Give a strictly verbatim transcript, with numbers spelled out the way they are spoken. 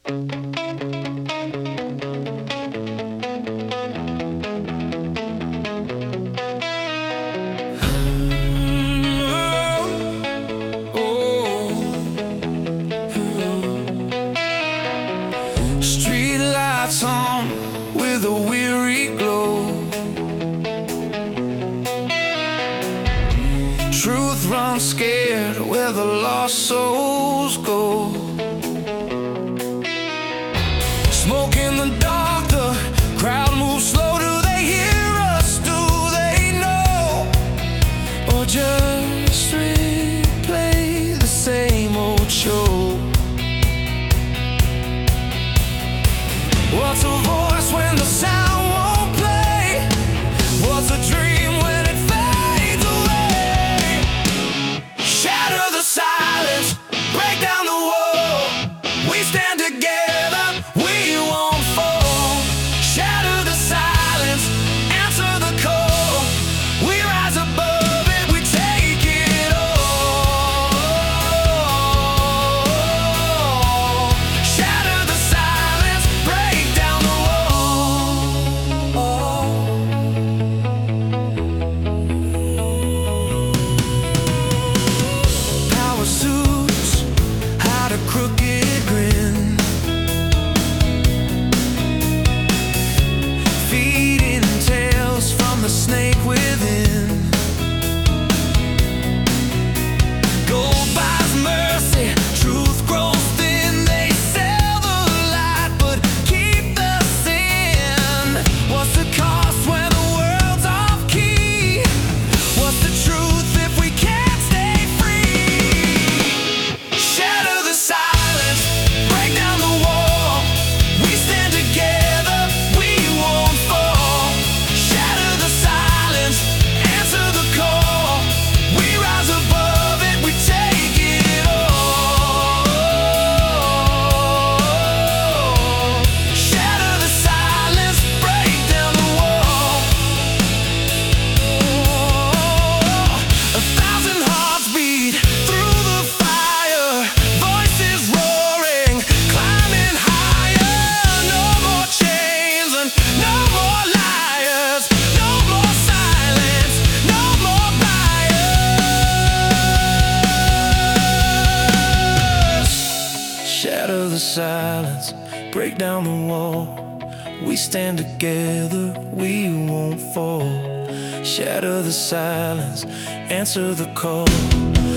Street lights on with a weary glow. Truth runs scared where the lost souls go. Smoke in the dark, the crowd moves slow. Do they hear us? Do they know? Or just replay the same old show? What's a voice when the sound won't play? What's a dream when it fades away? Shatter the silence, break down the wall. We stand together, we won't fall. Shatter the silence, answer the call. We rise above it, we take it all. Shatter the silence, break down the wall. Power suits hide a crooked grin, feeding tales from the snake within. Gold buys mercy, truth grows thin. They sell the light but keep the sin. What's the cost when the world's off key? What's the truth if we can't stay free? Shatter the silence, break down the wall. We stand together, we won't fall. Shatter the silence, answer the call. We rise above it, we take it all. Shatter the silence, break down the wall. A thousand hearts beat through the fire, voices roaring, climbing higher. No more chains and no more liars, no more silence, no more bias. Shatter the silence, break down the wall. We stand together, we won't fall. Shatter the silence, answer the call.